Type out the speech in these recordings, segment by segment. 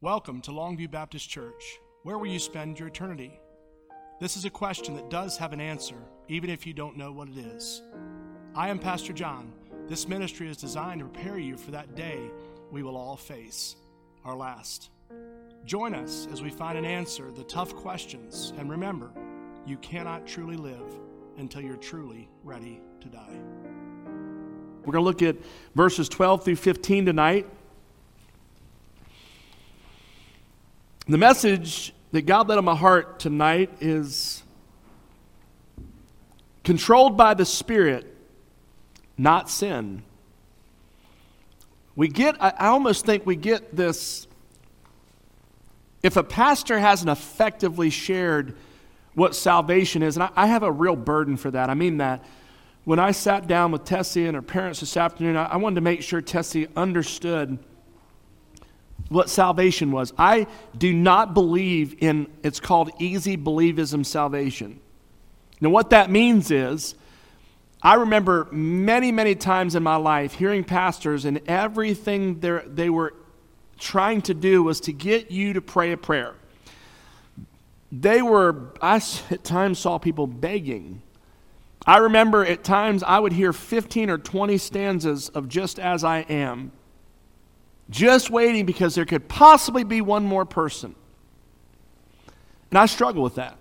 Welcome to Longview Baptist Church. Where will you spend your eternity? This is a question that does have an answer, even if you don't know what it is. I am Pastor John. This ministry is designed to prepare you for that day we will all face, our last. Join us as we find an answer to the tough questions, and remember, you cannot truly live until you're truly ready to die. We're going to look at verses 12 through 15 tonight. The message that God laid on my heart tonight is controlled by the Spirit, not sin. I almost think we get this, if a pastor hasn't effectively shared what salvation is, and I have a real burden for that. I mean that. When I sat down with Tessie and her parents this afternoon, I wanted to make sure Tessie understood what salvation was. I do not believe in, it's called easy believism salvation. Now what that means is, I remember many, many times in my life hearing pastors, and everything they were trying to do was to get you to pray a prayer. I at times saw people begging. I remember at times I would hear 15 or 20 stanzas of Just As I Am, just waiting because there could possibly be one more person. And I struggle with that.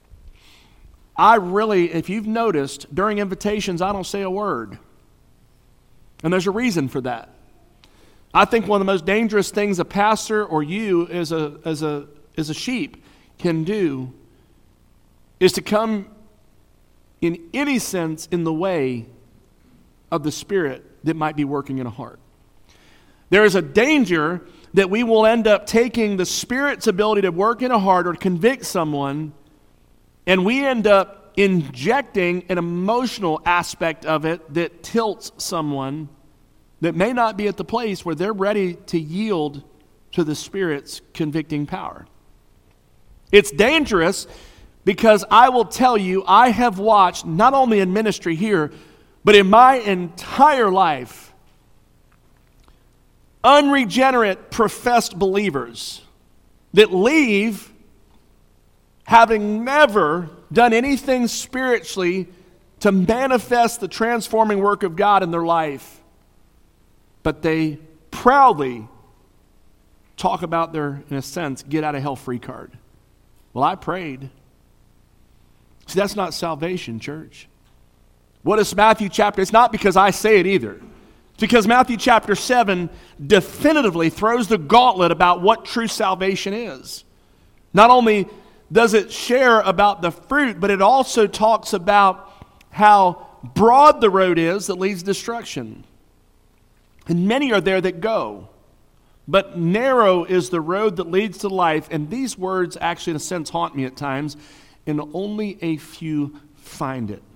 If you've noticed, during invitations, I don't say a word. And there's a reason for that. I think one of the most dangerous things a pastor or you as a sheep can do is to come in any sense in the way of the Spirit that might be working in a heart. There is a danger that we will end up taking the Spirit's ability to work in a heart or to convict someone, and we end up injecting an emotional aspect of it that tilts someone that may not be at the place where they're ready to yield to the Spirit's convicting power. It's dangerous because I will tell you, I have watched, not only in ministry here, but in my entire life, unregenerate professed believers that leave having never done anything spiritually to manifest the transforming work of God in their life, but they proudly talk about their, in a sense, get out of hell free card. Well, I prayed. See, that's not salvation, church. What is Matthew chapter? It's not because I say it either. It's because Matthew chapter 7 definitively throws the gauntlet about what true salvation is. Not only does it share about the fruit, but it also talks about how broad the road is that leads to destruction. And many are there that go. But narrow is the road that leads to life. And these words actually, in a sense, haunt me at times. And only a few find it.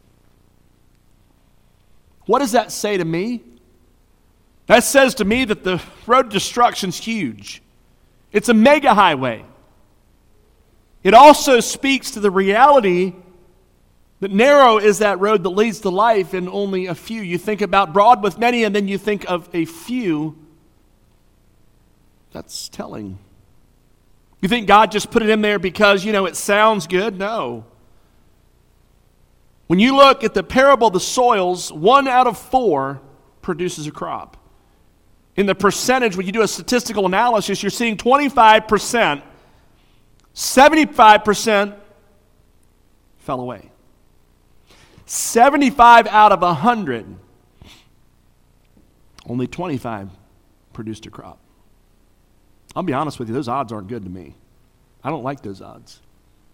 What does that say to me? That says to me that the road to destruction is huge. It's a mega highway. It also speaks to the reality that narrow is that road that leads to life, and only a few. You think about broad with many, and then you think of a few. That's telling. You think God just put it in there because, it sounds good? No. When you look at the parable of the soils, 1 out of 4 produces a crop. In the percentage, when you do a statistical analysis, you're seeing 25%, 75% fell away. 75 out of 100, only 25 produced a crop. I'll be honest with you, those odds aren't good to me. I don't like those odds.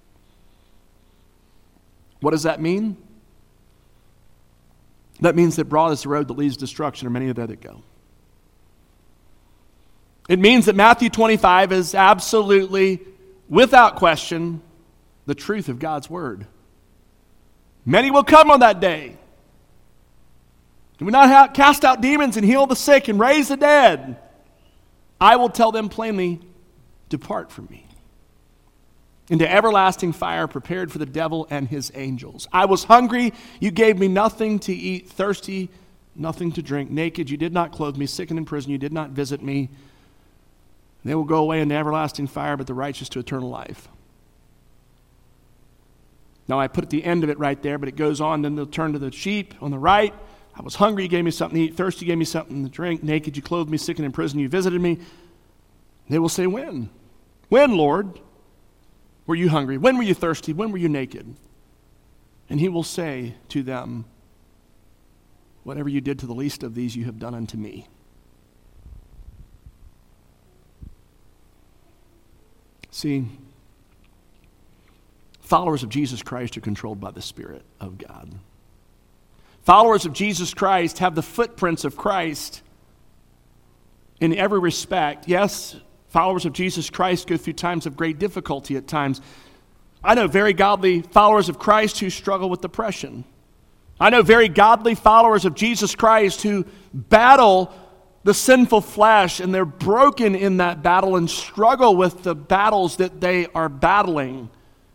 What does that mean? That means that broad is the road that leads to destruction, or many are there that go. It means that Matthew 25 is absolutely, without question, the truth of God's word. Many will come on that day. Do we not cast out demons and heal the sick and raise the dead? I will tell them plainly, depart from me into everlasting fire prepared for the devil and his angels. I was hungry, you gave me nothing to eat, thirsty, nothing to drink, naked, you did not clothe me, sick and in prison, you did not visit me. They will go away into everlasting fire, but the righteous to eternal life. Now, I put at the end of it right there, but it goes on. Then they'll turn to the sheep on the right. I was hungry, you gave me something to eat. Thirsty, you gave me something to drink. Naked, you clothed me. Sick and in prison, you visited me. They will say, when? When, Lord, were you hungry? When were you thirsty? When were you naked? And he will say to them, whatever you did to the least of these, you have done unto me. See, followers of Jesus Christ are controlled by the Spirit of God. Followers of Jesus Christ have the footprints of Christ in every respect. Yes, followers of Jesus Christ go through times of great difficulty at times. I know very godly followers of Christ who struggle with depression. I know very godly followers of Jesus Christ who battle the sinful flesh, and they're broken in that battle and struggle with the battles that they are battling.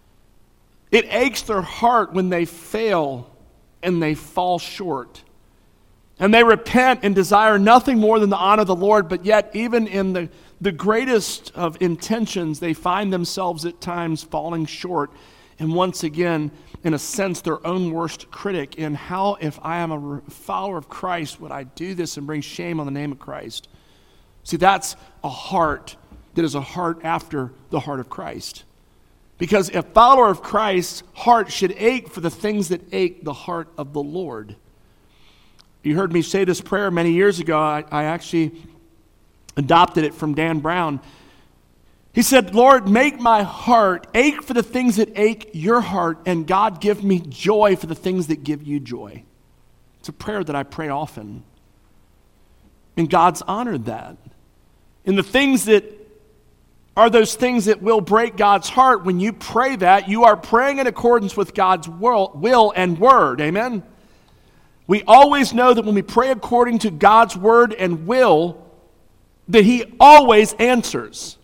It aches their heart when they fail and they fall short. And they repent and desire nothing more than the honor of the Lord, but yet even in the greatest of intentions, they find themselves at times falling short. And once again, in a sense, their own worst critic in how, if I am a follower of Christ, would I do this and bring shame on the name of Christ? See, that's a heart that is a heart after the heart of Christ. Because a follower of Christ's heart should ache for the things that ache the heart of the Lord. You heard me say this prayer many years ago. I actually adopted it from Dan Brown. He said, Lord, make my heart ache for the things that ache your heart, and God, give me joy for the things that give you joy. It's a prayer that I pray often. And God's honored that. And the things that are those things that will break God's heart, when you pray that, you are praying in accordance with God's will and word. Amen? We always know that when we pray according to God's word and will, that He always answers.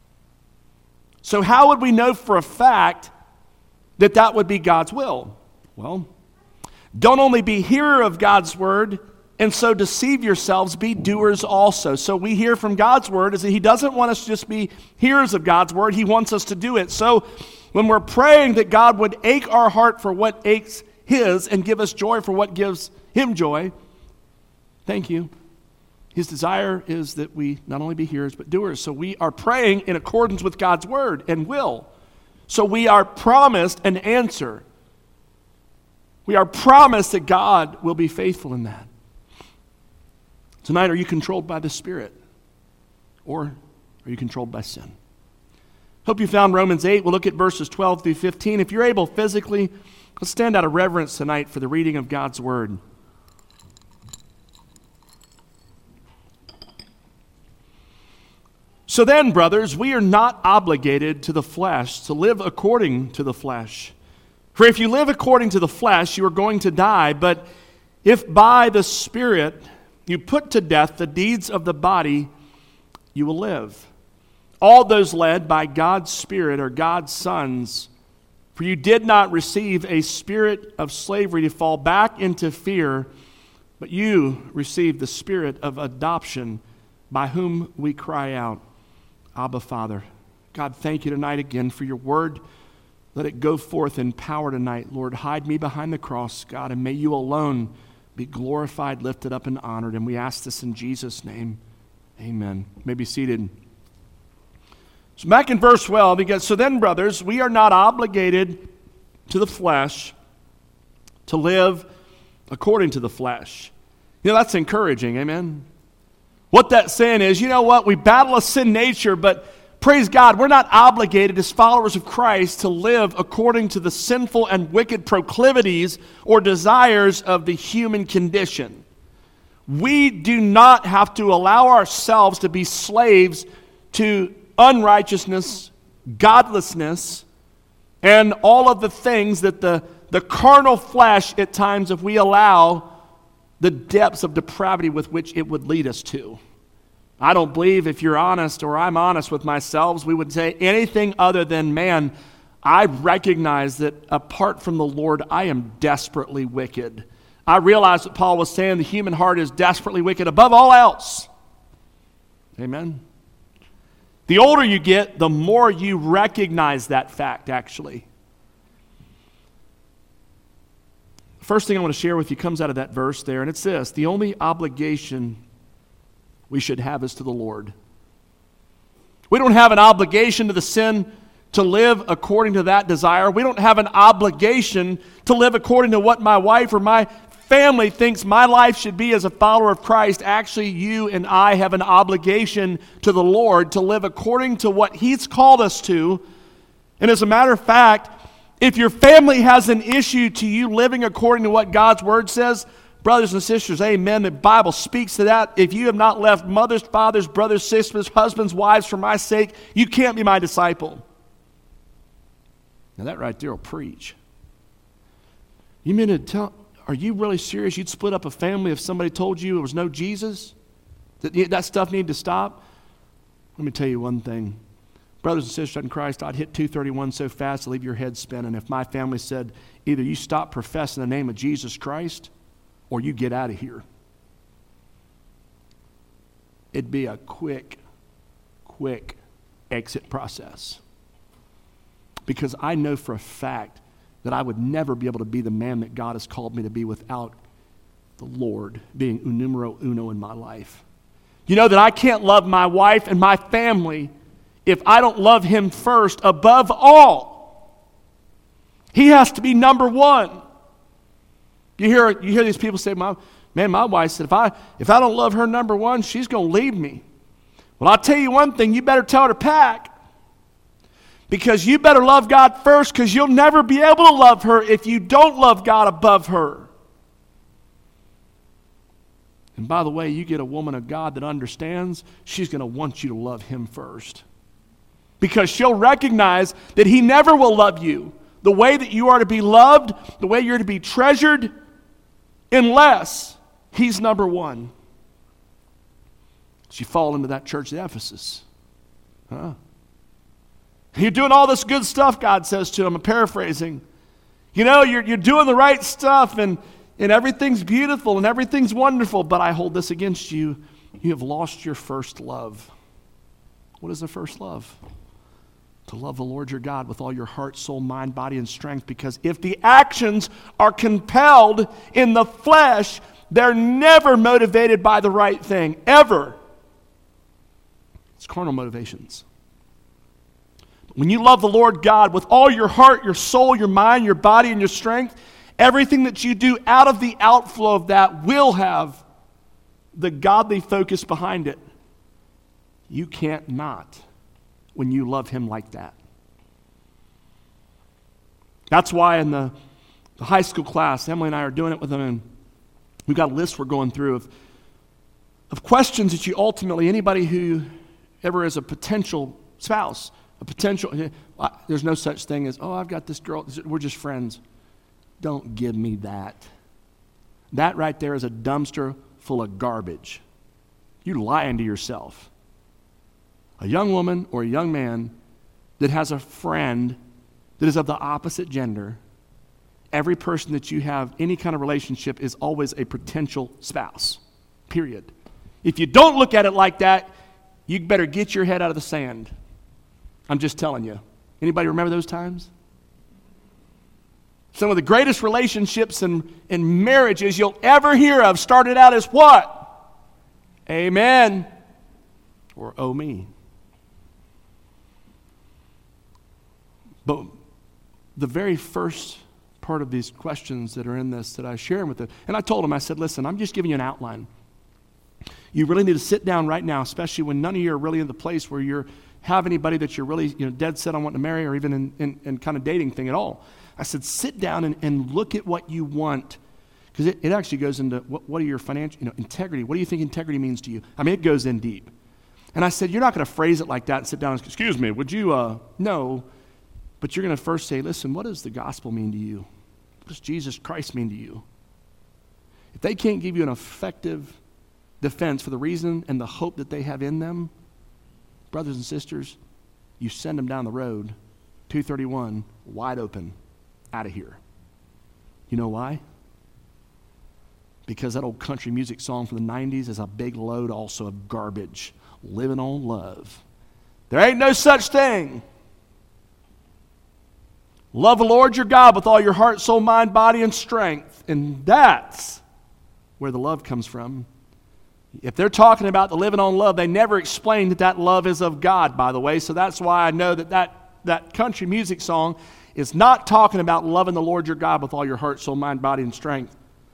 So how would we know for a fact that that would be God's will? Well, don't only be hearer of God's word and so deceive yourselves, be doers also. So we hear from God's word is that He doesn't want us to just be hearers of God's word. He wants us to do it. So when we're praying that God would ache our heart for what aches His and give us joy for what gives Him joy, thank you. His desire is that we not only be hearers, but doers. So we are praying in accordance with God's word and will. So we are promised an answer. We are promised that God will be faithful in that. Tonight, are you controlled by the Spirit? Or are you controlled by sin? Hope you found Romans 8. We'll look at verses 12 through 15. If you're able physically, let's stand out of reverence tonight for the reading of God's word. So then, brothers, we are not obligated to the flesh to live according to the flesh. For if you live according to the flesh, you are going to die. But if by the Spirit you put to death the deeds of the body, you will live. All those led by God's Spirit are God's sons. For you did not receive a spirit of slavery to fall back into fear, but you received the spirit of adoption, by whom we cry out, Abba, Father. God, thank you tonight again for your word. Let it go forth in power tonight. Lord, hide me behind the cross, God, and may you alone be glorified, lifted up, and honored. And we ask this in Jesus' name. Amen. You may be seated. So back in verse 12, he goes, so then, brothers, we are not obligated to the flesh to live according to the flesh. You know, that's encouraging, amen? What that's saying is, you know what, we battle a sin nature, but praise God, we're not obligated as followers of Christ to live according to the sinful and wicked proclivities or desires of the human condition. We do not have to allow ourselves to be slaves to unrighteousness, godlessness, and all of the things that the carnal flesh at times, if we allow the depths of depravity with which it would lead us to. I don't believe if you're honest or I'm honest with myself, we would say anything other than, man, I recognize that apart from the Lord, I am desperately wicked. I realize what Paul was saying, the human heart is desperately wicked above all else. Amen. The older you get, the more you recognize that fact, actually. First thing I want to share with you comes out of that verse there, and it's this: the only obligation we should have is to the Lord. We don't have an obligation to the sin to live according to that desire. We don't have an obligation to live according to what my wife or my family thinks my life should be as a follower of Christ. Actually, you and I have an obligation to the Lord to live according to what He's called us to. And as a matter of fact, if your family has an issue to you living according to what God's Word says, brothers and sisters, amen, the Bible speaks to that. If you have not left mothers, fathers, brothers, sisters, husbands, wives for my sake, you can't be my disciple. Now that right there will preach. You mean to tell, are you really serious you'd split up a family if somebody told you there was no Jesus? That stuff needed to stop? Let me tell you one thing. Brothers and sisters in Christ, I'd hit 231 so fast to leave your head spinning if my family said, either you stop professing the name of Jesus Christ or you get out of here. It'd be a quick exit process. Because I know for a fact that I would never be able to be the man that God has called me to be without the Lord being numero uno in my life. You know that I can't love my wife and my family if I don't love Him first above all. He has to be number one. You hear these people say, my wife said, if I don't love her number one, she's going to leave me. Well, I'll tell you one thing, you better tell her to pack. Because you better love God first, because you'll never be able to love her if you don't love God above her. And by the way, you get a woman of God that understands, she's going to want you to love Him first. Because she'll recognize that He never will love you the way that you are to be loved, the way you're to be treasured, unless He's number one. She fall into that church at Ephesus. You're doing all this good stuff, God says to him. I'm paraphrasing. You know, you're doing the right stuff, and everything's beautiful, and everything's wonderful, but I hold this against you. You have lost your first love. What is the first love? To love the Lord your God with all your heart, soul, mind, body, and strength, because if the actions are compelled in the flesh, they're never motivated by the right thing, ever. It's carnal motivations. When you love the Lord God with all your heart, your soul, your mind, your body, and your strength, everything that you do out of the outflow of that will have the godly focus behind it. You can't not when you love Him like that. That's why in the high school class, Emily and I are doing it with them, and we've got a list we're going through of questions that you ultimately, anybody who ever is a potential spouse, there's no such thing as, I've got this girl, we're just friends. Don't give me that. That right there is a dumpster full of garbage. You're lying to yourself. A young woman or a young man that has a friend that is of the opposite gender, every person that you have any kind of relationship is always a potential spouse, period. If you don't look at it like that, you better get your head out of the sand. I'm just telling you. Anybody remember those times? Some of the greatest relationships and marriages you'll ever hear of started out as what? Amen. Or oh me. But the very first part of these questions that are in this that I share with them, and I told them, I said, listen, I'm just giving you an outline. You really need to sit down right now, especially when none of you are really in the place where you have anybody that you're really dead set on wanting to marry or even in kind of dating thing at all. I said, sit down and look at what you want, because it actually goes into what are your financial, integrity. What do you think integrity means to you? I mean, it goes in deep. And I said, you're not going to phrase it like that and sit down and say, excuse me, would you, no. But you're going to first say, listen, what does the gospel mean to you? What does Jesus Christ mean to you? If they can't give you an effective defense for the reason and the hope that they have in them, brothers and sisters, you send them down the road, 231, wide open, out of here. You know why? Because that old country music song from the 90s is a big load also of garbage. Living on love. There ain't no such thing. Love the Lord your God with all your heart, soul, mind, body, and strength. And that's where the love comes from. If they're talking about the living on love, they never explain that that love is of God, by the way. So that's why I know that country music song is not talking about loving the Lord your God with all your heart, soul, mind, body, and strength.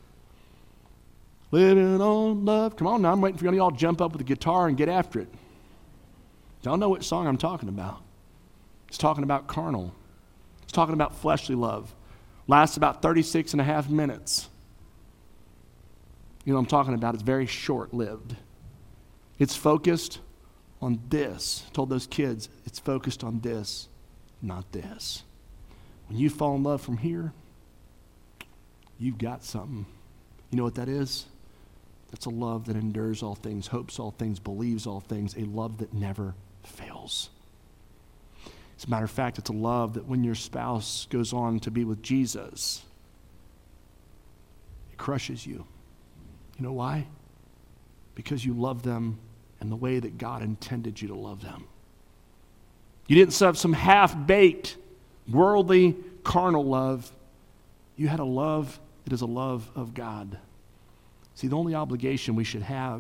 Living on love. Come on now, I'm waiting for y'all to jump up with a guitar and get after it. Y'all know what song I'm talking about. It's talking about carnal. It's talking about fleshly love. Lasts about 36 and a half minutes. You know what I'm talking about? It's very short-lived. It's focused on this. I told those kids, it's focused on this, not this. When you fall in love from here, you've got something. You know what that is? That's a love that endures all things, hopes all things, believes all things, a love that never fails. As a matter of fact, it's a love that when your spouse goes on to be with Jesus, it crushes you. You know why? Because you love them in the way that God intended you to love them. You didn't have some half-baked, worldly, carnal love. You had a love that is a love of God. See, the only obligation we should have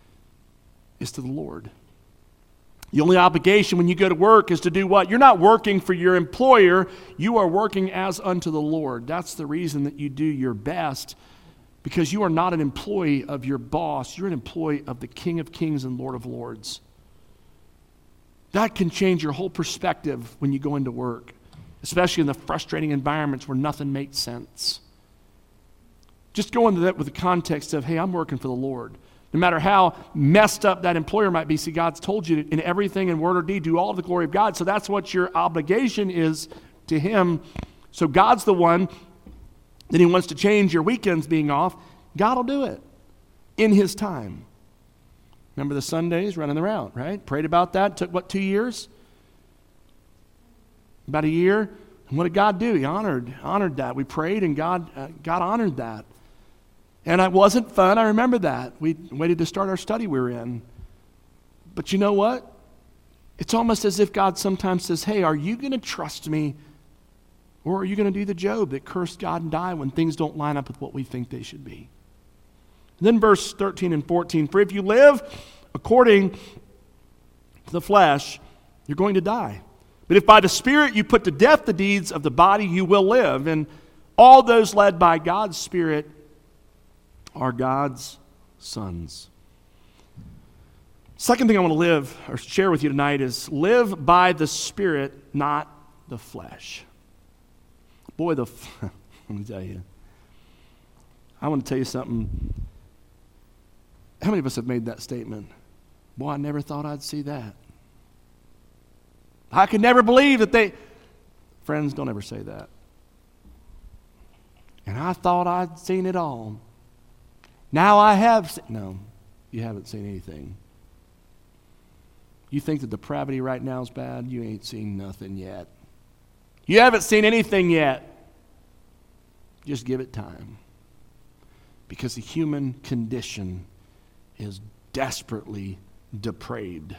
is to the Lord. The only obligation when you go to work is to do what? You're not working for your employer. You are working as unto the Lord. That's the reason that you do your best, because you are not an employee of your boss. You're an employee of the King of Kings and Lord of Lords. That can change your whole perspective when you go into work, especially in the frustrating environments where nothing makes sense. Just go into that with the context of, hey, I'm working for the Lord. No matter how messed up that employer might be, see, God's told you in everything in word or deed, do all of the glory of God. So that's what your obligation is to Him. So God's the one that He wants to change your weekends being off. God will do it in His time. Remember the Sundays running around, right? Prayed about that. Took, 2 years? About a year. And what did God do? He honored that. We prayed and God honored that. And it wasn't fun. I remember that. We waited to start our study we were in. But you know what? It's almost as if God sometimes says, hey, are you going to trust me? Or are you going to do the Job that cursed God and die when things don't line up with what we think they should be? And then verse 13 and 14, for if you live according to the flesh, you're going to die. But if by the Spirit you put to death the deeds of the body, you will live. And all those led by God's Spirit are God's sons. Second thing I want to share with you tonight is live by the Spirit, not the flesh. Boy, let me tell you. I want to tell you something. How many of us have made that statement? Boy, I never thought I'd see that. I could never believe that Friends, don't ever say that. And I thought I'd seen it all. Now I have no, you haven't seen anything. You think the depravity right now is bad? You ain't seen nothing yet. You haven't seen anything yet. Just give it time. Because the human condition is desperately depraved.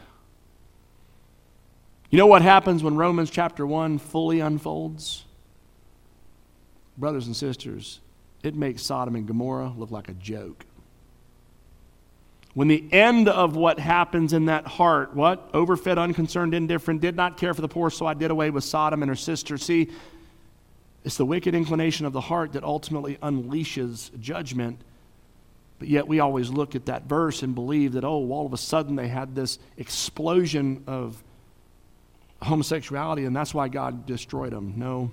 You know what happens when Romans chapter 1 fully unfolds? Brothers and sisters, it makes Sodom and Gomorrah look like a joke. When the end of what happens in that heart, what? Overfed, unconcerned, indifferent, did not care for the poor, so I did away with Sodom and her sister. See, it's the wicked inclination of the heart that ultimately unleashes judgment. But yet we always look at that verse and believe that, oh, all of a sudden they had this explosion of homosexuality and that's why God destroyed them. No.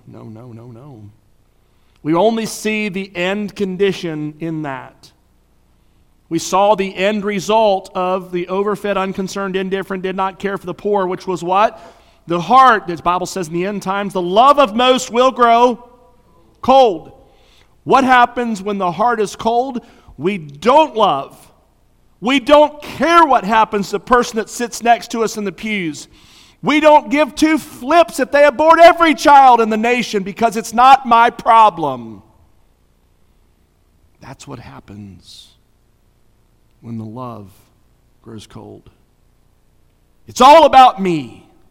We only see the end condition in that. We saw the end result of the overfed, unconcerned, indifferent, did not care for the poor, which was what? The heart, as the Bible says in the end times, the love of most will grow cold. What happens when the heart is cold? We don't love. We don't care what happens to the person that sits next to us in the pews. We don't give two flips if they abort every child in the nation because it's not my problem. That's what happens when the love grows cold. It's all about me.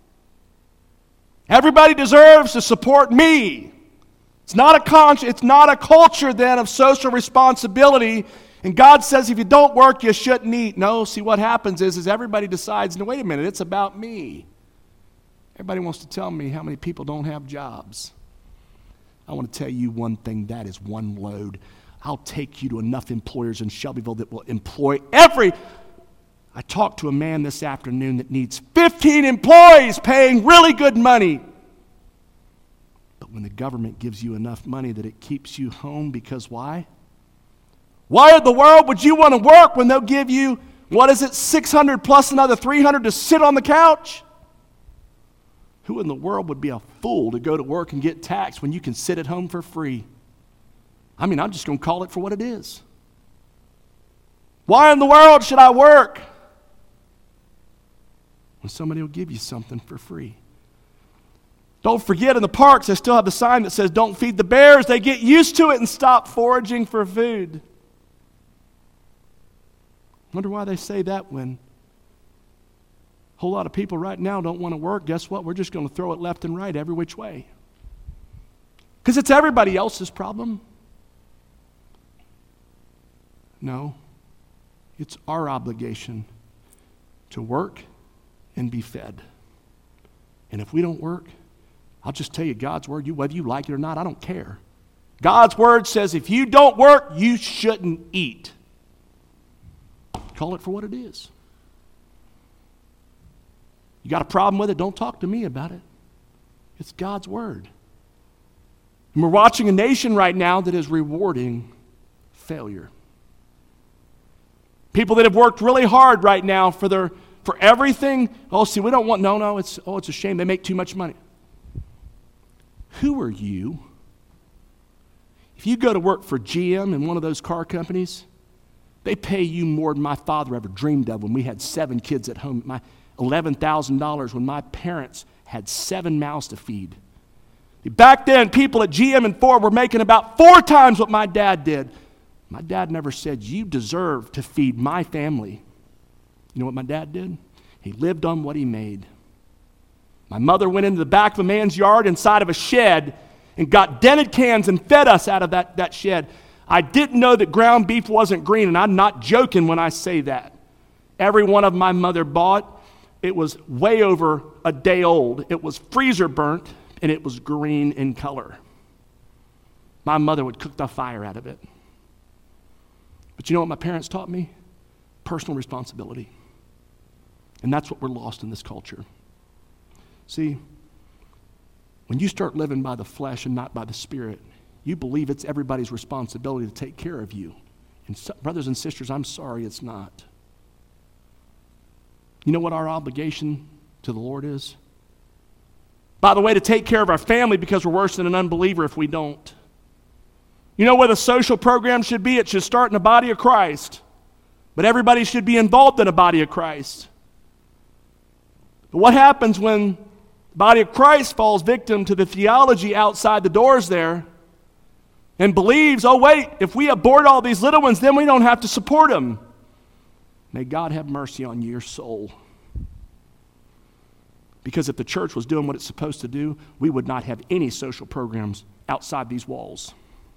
Everybody deserves to support me. It's not a culture then of social responsibility. And God says if you don't work, you shouldn't eat. No, see what happens is everybody decides, no, wait a minute, it's about me. Everybody wants to tell me how many people don't have jobs. I want to tell you one thing, that is one load. I'll take you to enough employers in Shelbyville that will employ I talked to a man this afternoon that needs 15 employees paying really good money. But when the government gives you enough money that it keeps you home, because why? Why in the world would you want to work when they'll give you, $600 plus another $300 to sit on the couch? Who in the world would be a fool to go to work and get taxed when you can sit at home for free? I'm just going to call it for what it is. Why in the world should I work when somebody will give you something for free? Don't forget, in the parks, they still have the sign that says, don't feed the bears. They get used to it and stop foraging for food. Wonder why they say that when a whole lot of people right now don't want to work. Guess what? We're just going to throw it left and right every which way. Because it's everybody else's problem. No, it's our obligation to work and be fed. And if we don't work, I'll just tell you God's word, whether you like it or not, I don't care. God's word says if you don't work, you shouldn't eat. Call it for what it is. You got a problem with it? Don't talk to me about it. It's God's word. And we're watching a nation right now that is rewarding failure. People that have worked really hard right now for everything. We don't want, it's a shame. They make too much money. Who are you? If you go to work for GM in one of those car companies, they pay you more than my father ever dreamed of when we had 7 kids at home. $11,000 when my parents had 7 mouths to feed. Back then, people at GM and Ford were making about 4 times what my dad did. My dad never said, you deserve to feed my family. You know what my dad did? He lived on what he made. My mother went into the back of a man's yard inside of a shed and got dented cans and fed us out of that shed. I didn't know that ground beef wasn't green, and I'm not joking when I say that. Every one of my mother bought, it was way over a day old. It was freezer burnt, and it was green in color. My mother would cook the fire out of it. But you know what my parents taught me? Personal responsibility. And that's what we're lost in this culture. See, when you start living by the flesh and not by the Spirit, you believe it's everybody's responsibility to take care of you. And brothers and sisters, I'm sorry, it's not. You know what our obligation to the Lord is? By the way, to take care of our family, because we're worse than an unbeliever if we don't. You know what a social program should be? It should start in the body of Christ. But everybody should be involved in a body of Christ. But what happens when the body of Christ falls victim to the theology outside the doors there and believes, if we abort all these little ones, then we don't have to support them. May God have mercy on your soul. Because if the church was doing what it's supposed to do, we would not have any social programs outside these walls.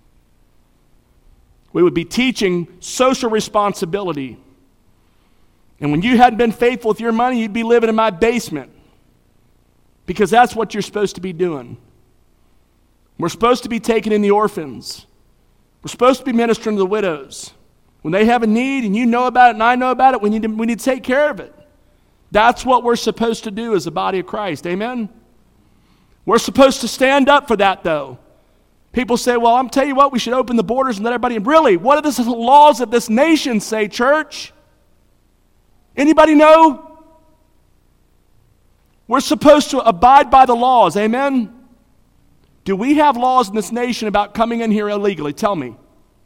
We would be teaching social responsibility. And when you hadn't been faithful with your money, you'd be living in my basement. Because that's what you're supposed to be doing. We're supposed to be taking in the orphans. We're supposed to be ministering to the widows. When they have a need and you know about it and I know about it, we need to take care of it. That's what we're supposed to do as the body of Christ. Amen? We're supposed to stand up for that, though. People say, well, I'm telling you what, we should open the borders and let everybody in. Really, what do the laws of this nation say, church? Anybody know? We're supposed to abide by the laws. Amen? Do we have laws in this nation about coming in here illegally? Tell me.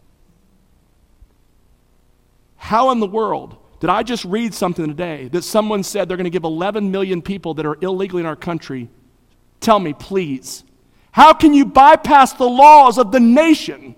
How in the world did I just read something today that someone said they're going to give 11 million people that are illegally in our country? Tell me, please. How can you bypass the laws of the nation?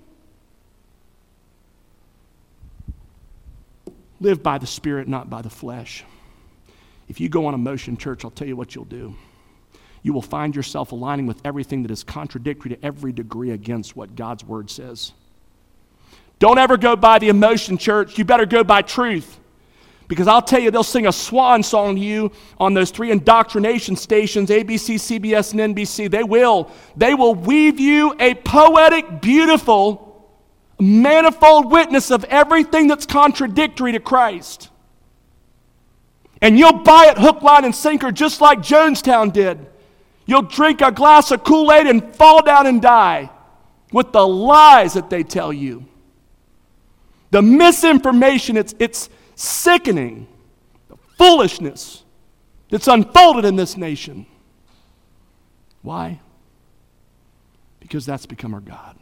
Live by the Spirit, not by the flesh. If you go on emotion, church, I'll tell you what you'll do. you will find yourself aligning with everything that is contradictory to every degree against what God's word says. Don't ever go by the emotion, church. You better go by truth. Because I'll tell you, they'll sing a swan song to you on those 3 indoctrination stations, ABC, CBS, and NBC. They will weave you a poetic, beautiful, manifold witness of everything that's contradictory to Christ. And you'll buy it hook, line, and sinker just like Jonestown did. You'll drink a glass of Kool-Aid and fall down and die with the lies that they tell you. The misinformation, it's sickening. The foolishness that's unfolded in this nation. Why? Because that's become our God.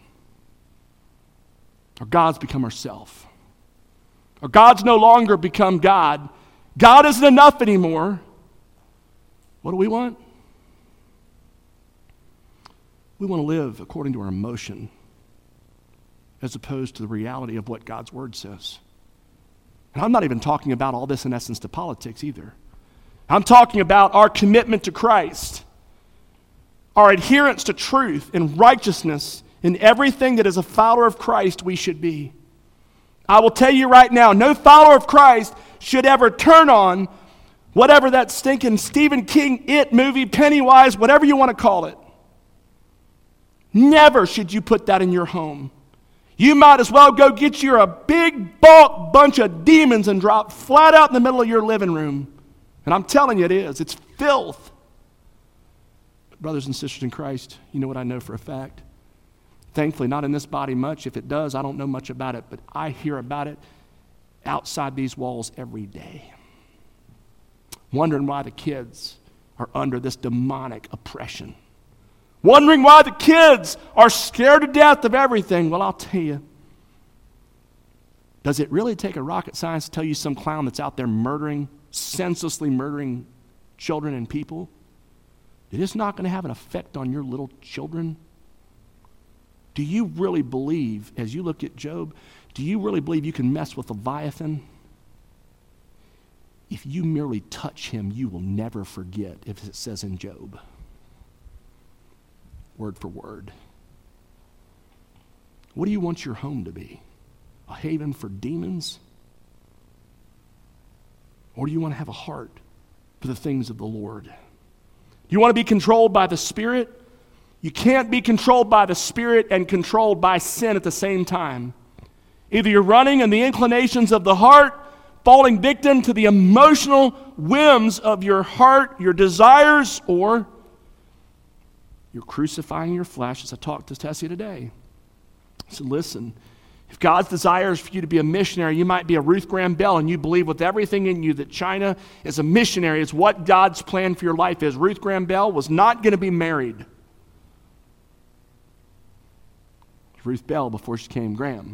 Our God's become ourself. Our God's no longer become God. God isn't enough anymore. What do we want? We want to live according to our emotion as opposed to the reality of what God's word says. And I'm not even talking about all this in essence to politics either. I'm talking about our commitment to Christ, our adherence to truth and righteousness in everything that as a follower of Christ we should be. I will tell you right now, no follower of Christ should ever turn on whatever that stinking Stephen King It movie, Pennywise, whatever you want to call it. Never should you put that in your home. You might as well go get you a big bulk bunch of demons and drop flat out in the middle of your living room. And I'm telling you it is. It's filth. But brothers and sisters in Christ, you know what I know for a fact? Thankfully, not in this body much. If it does, I don't know much about it. But I hear about it outside these walls every day. Wondering why the kids are under this demonic oppression. Wondering why the kids are scared to death of everything. Well, I'll tell you. Does it really take a rocket science to tell you some clown that's out there senselessly murdering children and people? It is not going to have an effect on your little children? Do you really believe, as you look at Job, do you really believe you can mess with Leviathan? If you merely touch him, you will never forget, if it says in Job. Word for word. What do you want your home to be? A haven for demons? Or do you want to have a heart for the things of the Lord? Do you want to be controlled by the Spirit? You can't be controlled by the Spirit and controlled by sin at the same time. Either you're running in the inclinations of the heart, falling victim to the emotional whims of your heart, your desires, or you're crucifying your flesh, as I talked to Tessie today. I said, listen, if God's desire is for you to be a missionary, you might be a Ruth Graham Bell, and you believe with everything in you that China is a missionary, is what God's plan for your life is. Ruth Graham Bell was not going to be married. Ruth Bell before she became Graham.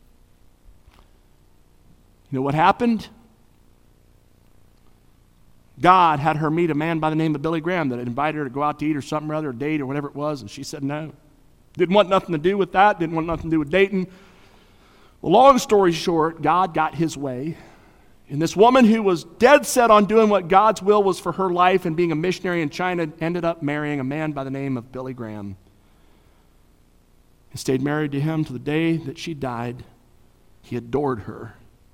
You know what happened? God had her meet a man by the name of Billy Graham that had invited her to go out to eat or something or other, or date or whatever it was, and she said no. Didn't want nothing to do with that, didn't want nothing to do with dating. Well, long story short, God got his way. And this woman who was dead set on doing what God's will was for her life and being a missionary in China ended up marrying a man by the name of Billy Graham. And stayed married to him to the day that she died. He adored her.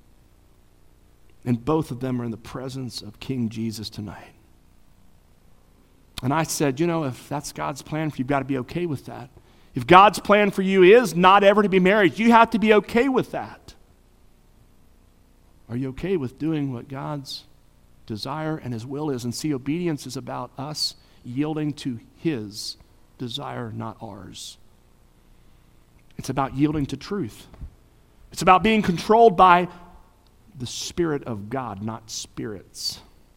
And both of them are in the presence of King Jesus tonight. And I said, you know, if that's God's plan for you, you've got to be okay with that. If God's plan for you is not ever to be married, you have to be okay with that. Are you okay with doing what God's desire and his will is? And see, obedience is about us yielding to his desire, not ours. It's about yielding to truth. It's about being controlled by the Spirit of God, not spirits.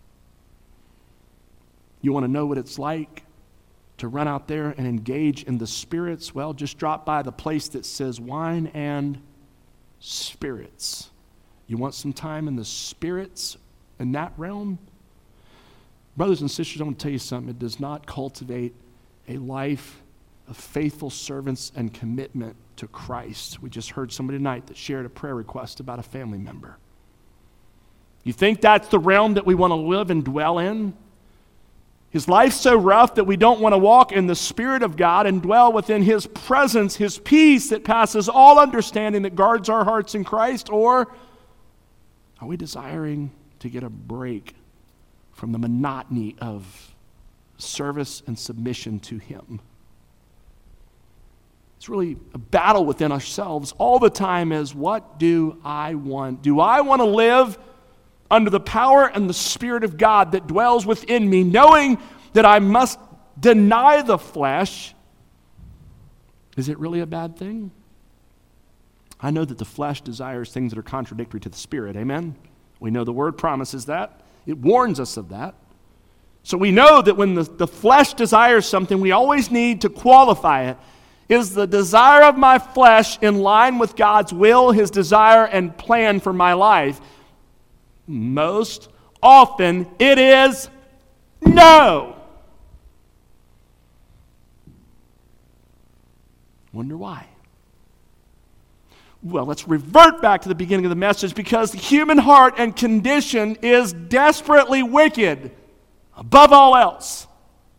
You want to know what it's like to run out there and engage in the spirits? Well, just drop by the place that says wine and spirits. You want some time in the spirits in that realm? Brothers and sisters, I want to tell you something. It does not cultivate a life of faithful servants and commitment to Christ. We just heard somebody tonight that shared a prayer request about a family member. You think that's the realm that we want to live and dwell in? Is life so rough that we don't want to walk in the Spirit of God and dwell within His presence, His peace that passes all understanding that guards our hearts in Christ? Or are we desiring to get a break from the monotony of service and submission to Him? It's really a battle within ourselves all the time is, what do I want? Do I want to live under the power and the Spirit of God that dwells within me, knowing that I must deny the flesh? Is it really a bad thing? I know that the flesh desires things that are contradictory to the Spirit. Amen? We know the Word promises that. It warns us of that. So we know that when the flesh desires something, we always need to qualify it. Is the desire of my flesh in line with God's will, His desire, and plan for my life? Most often it is no. Wonder why? Well, let's revert back to the beginning of the message, because the human heart and condition is desperately wicked above all else.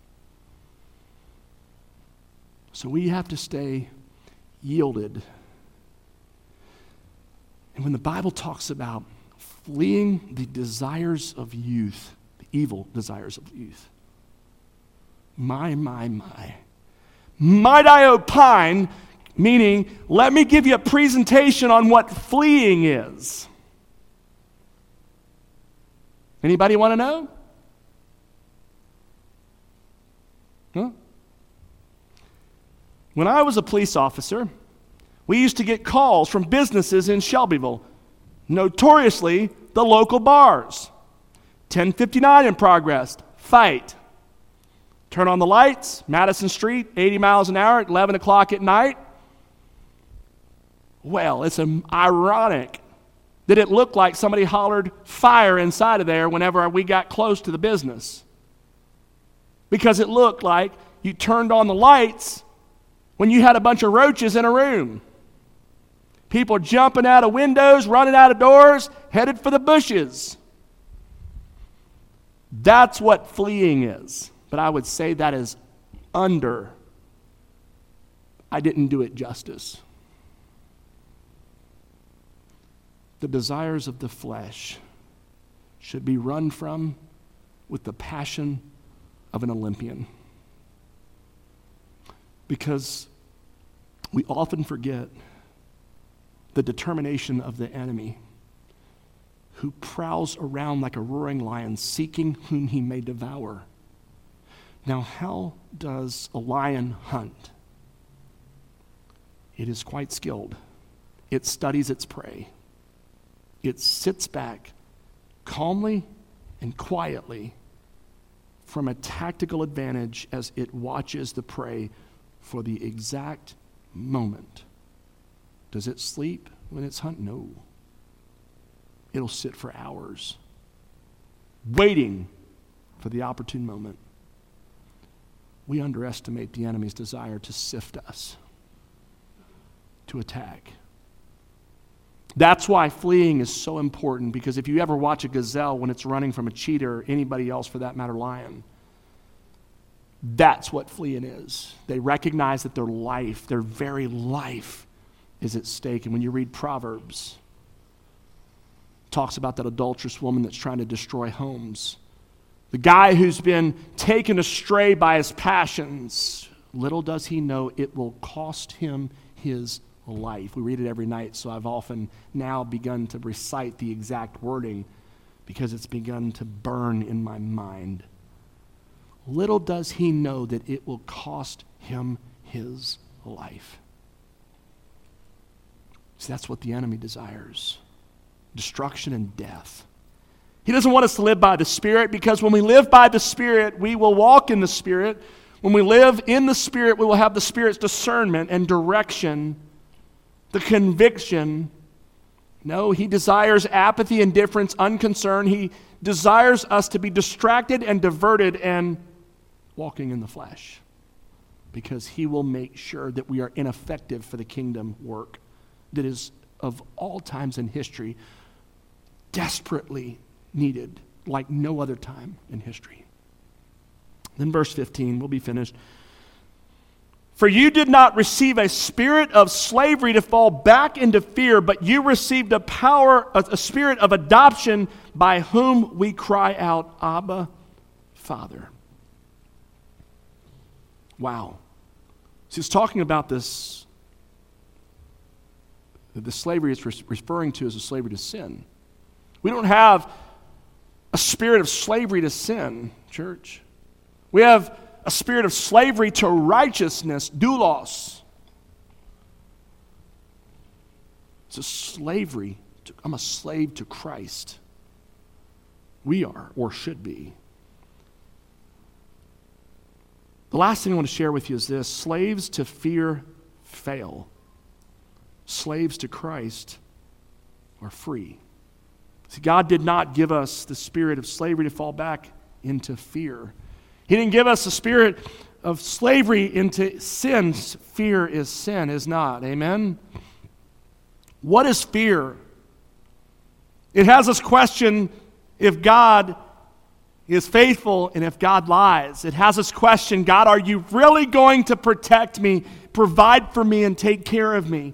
So we have to stay yielded. And when the Bible talks about fleeing the desires of youth, the evil desires of youth, my. Might I opine, meaning, let me give you a presentation on what fleeing is. Anybody want to know? Huh? When I was a police officer, we used to get calls from businesses in Shelbyville, notoriously the local bars. 1059 in progress, fight. Turn on the lights, Madison Street, 80 miles an hour at 11 o'clock at night. Well, it's ironic that it looked like somebody hollered fire inside of there whenever we got close to the business. Because it looked like you turned on the lights when you had a bunch of roaches in a room. People jumping out of windows, running out of doors, headed for the bushes. That's what fleeing is. But I would say that is I didn't do it justice. The desires of the flesh should be run from with the passion of an Olympian. Because we often forget the determination of the enemy, who prowls around like a roaring lion, seeking whom he may devour. Now, how does a lion hunt? It is quite skilled. It studies its prey. It sits back calmly and quietly from a tactical advantage as it watches the prey for the exact moment. Does it sleep when it's hunting? No. It'll sit for hours, waiting for the opportune moment. We underestimate the enemy's desire to sift us, to attack. That's why fleeing is so important, because if you ever watch a gazelle when it's running from a cheetah, or anybody else for that matter, lion, that's what fleeing is. They recognize that their life, their very life, is at stake. And when you read Proverbs, it talks about that adulterous woman that's trying to destroy homes. The guy who's been taken astray by his passions, little does he know it will cost him his life. We read it every night, so I've often now begun to recite the exact wording because it's begun to burn in my mind. Little does he know that it will cost him his life. See, that's what the enemy desires. Destruction and death. He doesn't want us to live by the Spirit, because when we live by the Spirit, we will walk in the Spirit. When we live in the Spirit, we will have the Spirit's discernment and direction, the conviction. No, he desires apathy, indifference, unconcern. He desires us to be distracted and diverted and walking in the flesh, because he will make sure that we are ineffective for the kingdom work that is, of all times in history, desperately needed like no other time in history. Then verse 15, we'll be finished. For you did not receive a spirit of slavery to fall back into fear, but you received a spirit of adoption by whom we cry out, Abba, Father. Wow. So he's talking about this. The slavery it's referring to as a slavery to sin. We don't have a spirit of slavery to sin, church. We have a spirit of slavery to righteousness, doulos. It's a slavery. I'm a slave to Christ. We are, or should be. The last thing I want to share with you is this. Slaves to fear fail. Slaves to Christ are free. See, God did not give us the spirit of slavery to fall back into fear. He didn't give us a spirit of slavery into sin. Fear is sin, is not. Amen? What is fear? It has us question if God is faithful and if God lies. It has us question, God, are you really going to protect me, provide for me, and take care of me?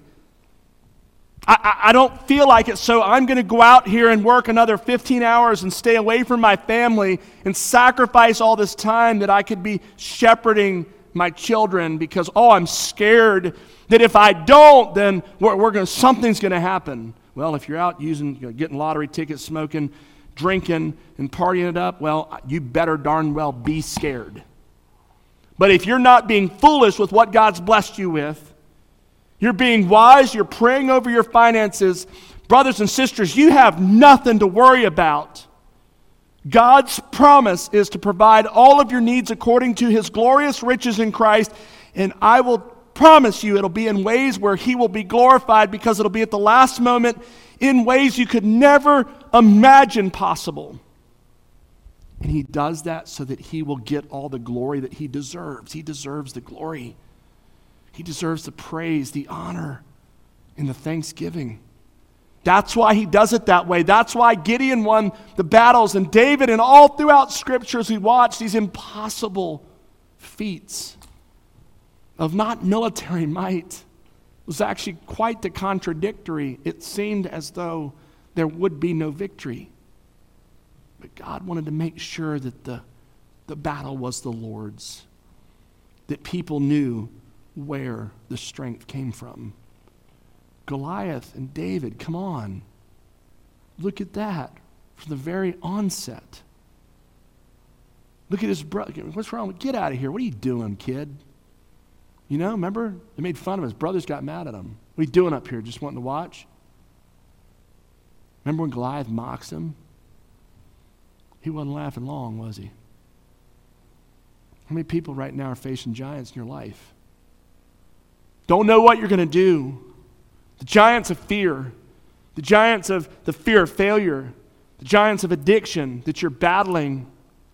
I don't feel like it, so I'm going to go out here and work another 15 hours and stay away from my family and sacrifice all this time that I could be shepherding my children because, I'm scared that if I don't, then something's going to happen. Well, if you're out getting lottery tickets, smoking, drinking, and partying it up, well, you better darn well be scared. But if you're not being foolish with what God's blessed you with, you're being wise, you're praying over your finances, brothers and sisters, you have nothing to worry about. God's promise is to provide all of your needs according to His glorious riches in Christ, and I will promise you it'll be in ways where He will be glorified because it'll be at the last moment in ways you could never imagine possible. And He does that so that He will get all the glory that He deserves. He deserves the glory. He deserves the praise, the honor, and the thanksgiving. That's why He does it that way. That's why Gideon won the battles, and David, and all throughout Scripture as we watch these impossible feats of not military might. It was actually quite the contradictory. It seemed as though there would be no victory. But God wanted to make sure that the battle was the Lord's, that people knew where the strength came from. Goliath and David, come on. Look at that from the very onset. Look at his brother. What's wrong? Get out of here. What are you doing, kid? Remember? They made fun of him. His brothers got mad at him. What are you doing up here? Just wanting to watch? Remember when Goliath mocks him? He wasn't laughing long, was he? How many people right now are facing giants in your life? Don't know what you're going to do. The giants of fear, the giants of the fear of failure, the giants of addiction that you're battling,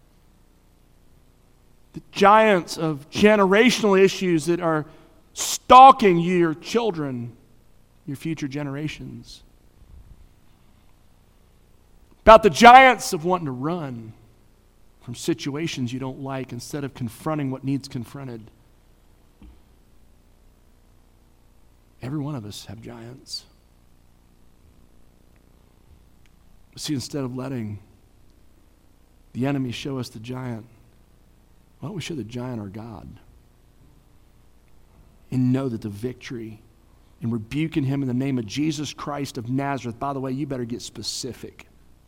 the giants of generational issues that are stalking your children, your future generations. About the giants of wanting to run from situations you don't like instead of confronting what needs confronted. Every one of us have giants. See, instead of letting the enemy show us the giant, why don't we show the giant our God? And know that the victory in rebuking him in the name of Jesus Christ of Nazareth, by the way, you better get specific.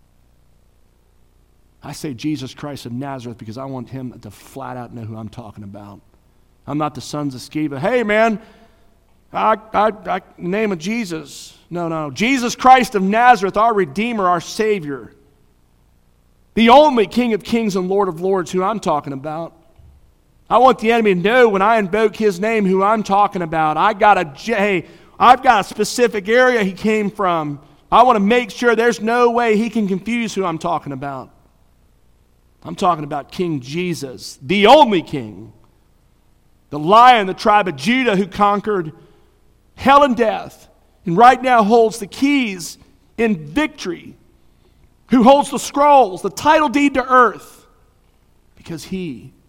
I say Jesus Christ of Nazareth because I want him to flat out know who I'm talking about. I'm not the sons of Sceva. Hey, man, name of Jesus. No. Jesus Christ of Nazareth, our Redeemer, our Savior. The only King of Kings and Lord of Lords who I'm talking about. I want the enemy to know when I invoke his name who I'm talking about. I've got a specific area he came from. I want to make sure there's no way he can confuse who I'm talking about. I'm talking about King Jesus, the only King. The Lion, the tribe of Judah who conquered hell and death, and right now holds the keys in victory, who holds the scrolls, the title deed to earth, because he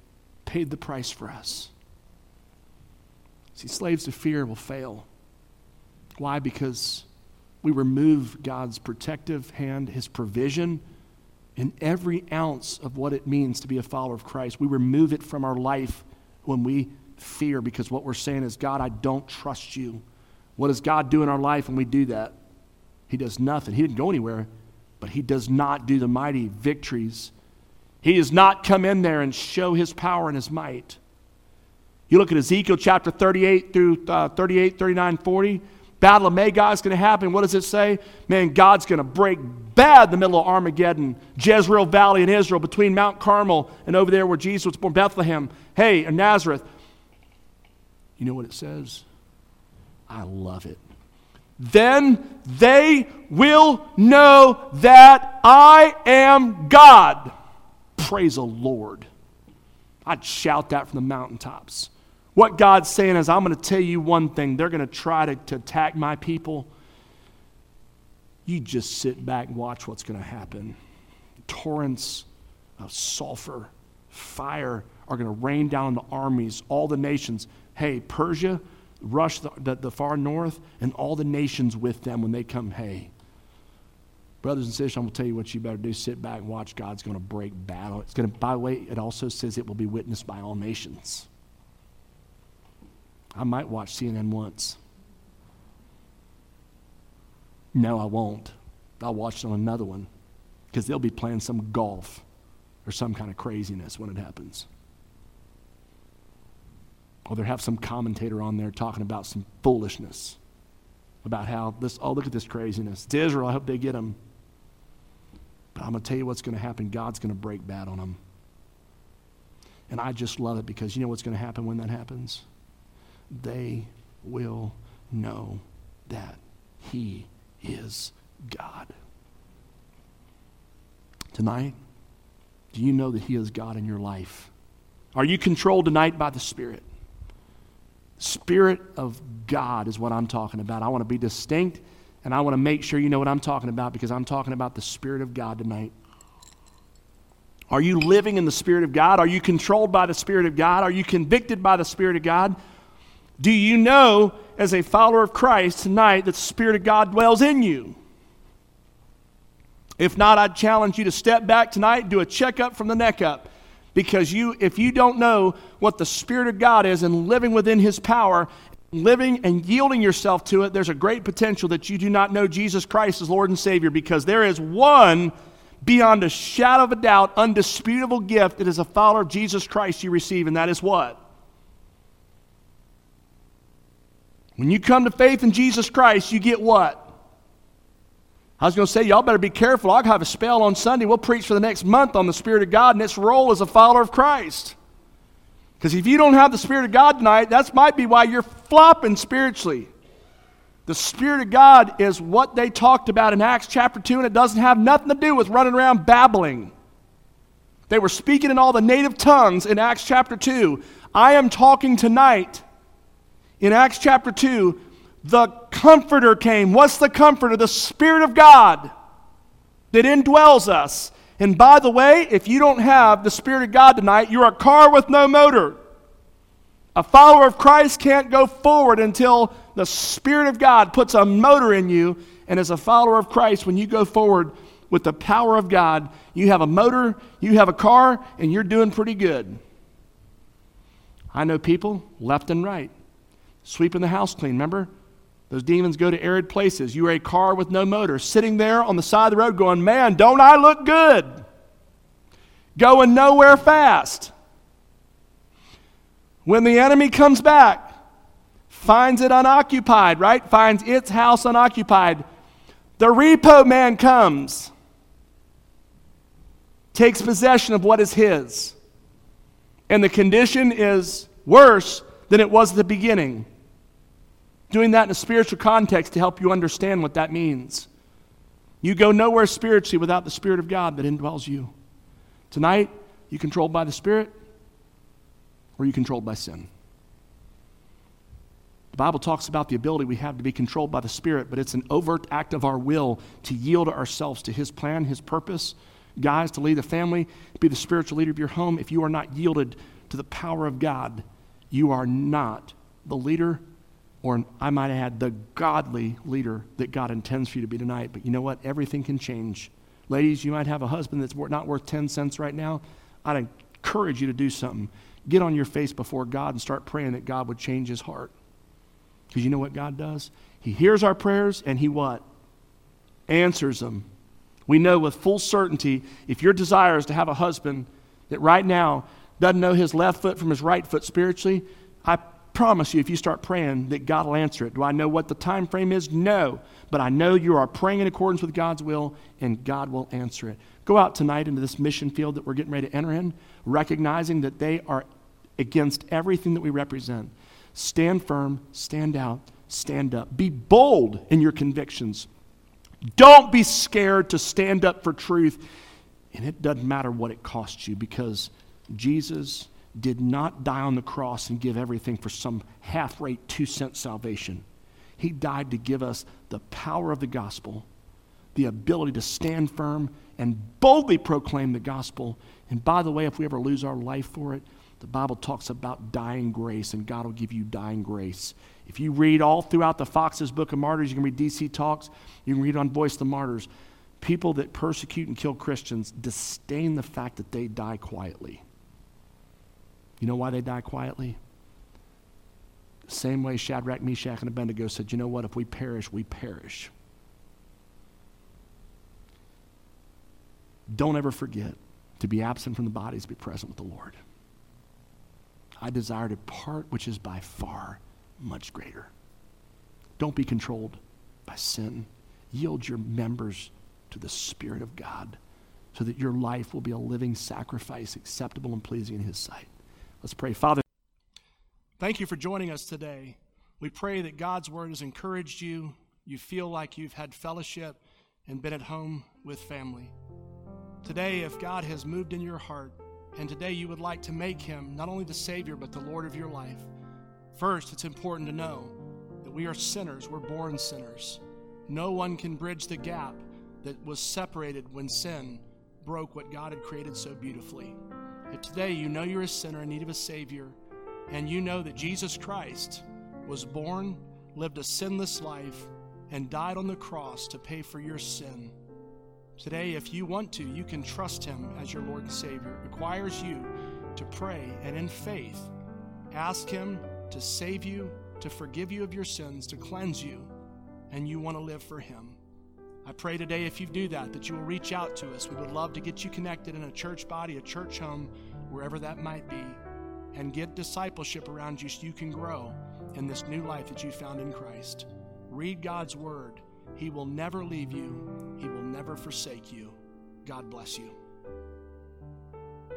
paid the price for us. See, slaves to fear will fail. Why? Because we remove God's protective hand, his provision, in every ounce of what it means to be a follower of Christ. We remove it from our life when we fear, because what we're saying is, God, I don't trust you. What does God do in our life when we do that? He does nothing. He didn't go anywhere, but he does not do the mighty victories. He does not come in there and show his power and his might. You look at Ezekiel chapter 38 through 38, 39, 40. Battle of Magog is going to happen. What does it say? Man, God's going to break bad in the middle of Armageddon, Jezreel Valley in Israel, between Mount Carmel and over there where Jesus was born, Bethlehem. Hey, in Nazareth. You know what it says? I love it. Then they will know that I am God. Praise the Lord. I'd shout that from the mountaintops. What God's saying is, I'm going to tell you one thing. They're going to try to attack my people. You just sit back and watch what's going to happen. Torrents of sulfur, fire are going to rain down on the armies, all the nations. Hey, Persia, Russia, the far north, and all the nations with them when they come. Hey, brothers and sisters, I'm going to tell you what you better do. Sit back and watch. God's going to break battle. It's going to, by the way, it also says it will be witnessed by all nations. I might watch CNN once. No, I won't. I'll watch it on another one, because they'll be playing some golf or some kind of craziness when it happens. Or they'll have some commentator on there talking about some foolishness, about how this, oh, look at this craziness. It's Israel, I hope they get them. But I'm going to tell you what's going to happen. God's going to break bad on them. And I just love it, because you know what's going to happen when that happens? They will know that he is God. Tonight, do you know that he is God in your life? Are you controlled tonight by the Spirit? Spirit of God is what I'm talking about. I want to be distinct, and I want to make sure you know what I'm talking about, because I'm talking about the Spirit of God tonight. Are you living in the Spirit of God? Are you controlled by the Spirit of God? Are you convicted by the Spirit of God? Do you know, as a follower of Christ tonight, that the Spirit of God dwells in you? If not, I'd challenge you to step back tonight and do a checkup from the neck up. Because if you don't know what the Spirit of God is and living within his power, living and yielding yourself to it, there's a great potential that you do not know Jesus Christ as Lord and Savior, because there is one, beyond a shadow of a doubt, undisputable gift that as a follower of Jesus Christ you receive, and that is what? When you come to faith in Jesus Christ, you get what? I was going to say, y'all better be careful. I'll have a spell on Sunday. We'll preach for the next month on the Spirit of God and its role as a follower of Christ. Because if you don't have the Spirit of God tonight, that might be why you're flopping spiritually. The Spirit of God is what they talked about in Acts chapter 2, and it doesn't have nothing to do with running around babbling. They were speaking in all the native tongues in Acts chapter 2. I am talking tonight in Acts chapter 2, the Comforter came. What's the Comforter? The Spirit of God that indwells us. And by the way, if you don't have the Spirit of God tonight, you're a car with no motor. A follower of Christ can't go forward until the Spirit of God puts a motor in you. And as a follower of Christ, when you go forward with the power of God, you have a motor, you have a car, and you're doing pretty good. I know people left and right, sweeping the house clean. Remember? Those demons go to arid places. You are a car with no motor, sitting there on the side of the road going, man, don't I look good? Going nowhere fast. When the enemy comes back, finds it unoccupied, right? Finds its house unoccupied. The repo man comes, takes possession of what is his. And the condition is worse than it was at the beginning. Doing that in a spiritual context to help you understand what that means. You go nowhere spiritually without the Spirit of God that indwells you. Tonight, you controlled by the Spirit, or are you controlled by sin? The Bible talks about the ability we have to be controlled by the Spirit, but it's an overt act of our will to yield ourselves to his plan, his purpose. Guys, to lead a family, be the spiritual leader of your home. If you are not yielded to the power of God, you are not the leader, or I might add, the godly leader that God intends for you to be tonight. But you know what? Everything can change. Ladies, you might have a husband that's not worth 10 cents right now. I'd encourage you to do something. Get on your face before God and start praying that God would change his heart. Because you know what God does? He hears our prayers and he what? Answers them. We know with full certainty, if your desire is to have a husband that right now doesn't know his left foot from his right foot spiritually, I promise you, if you start praying, that God will answer it. Do I know what the time frame is? No. But I know you are praying in accordance with God's will, and God will answer it. Go out tonight into this mission field that we're getting ready to enter in, recognizing that they are against everything that we represent. Stand firm, stand out, stand up. Be bold in your convictions. Don't be scared to stand up for truth. And it doesn't matter what it costs you, because Jesus did not die on the cross and give everything for some half-rate 2-cent salvation. He died to give us the power of the gospel, the ability to stand firm and boldly proclaim the gospel. And by the way, if we ever lose our life for it, the Bible talks about dying grace, and God will give you dying grace. If you read all throughout the Fox's Book of Martyrs, you can read DC Talks, you can read on Voice of the Martyrs, people that persecute and kill Christians disdain the fact that they die quietly. You know why they die quietly? The same way Shadrach, Meshach, and Abednego said, you know what, if we perish, we perish. Don't ever forget to be absent from the body is to be present with the Lord. I desire to part which is by far much greater. Don't be controlled by sin. Yield your members to the Spirit of God so that your life will be a living sacrifice acceptable and pleasing in his sight. Let's pray. Father, thank you for joining us today. We pray that God's word has encouraged you. You feel like you've had fellowship and been at home with family. Today, if God has moved in your heart, and today you would like to make him not only the Savior, but the Lord of your life, first, it's important to know that we are sinners. We're born sinners. No one can bridge the gap that was separated when sin broke what God had created so beautifully. If today you know you're a sinner in need of a Savior, and you know that Jesus Christ was born, lived a sinless life, and died on the cross to pay for your sin, today, if you want to, you can trust him as your Lord and Savior. It requires you to pray and in faith ask him to save you, to forgive you of your sins, to cleanse you, and you want to live for him. I pray today, if you do that you will reach out to us. We would love to get you connected in a church body, a church home, wherever that might be, and get discipleship around you so you can grow in this new life that you found in Christ. Read God's word. He will never leave you. He will never forsake you. God bless you.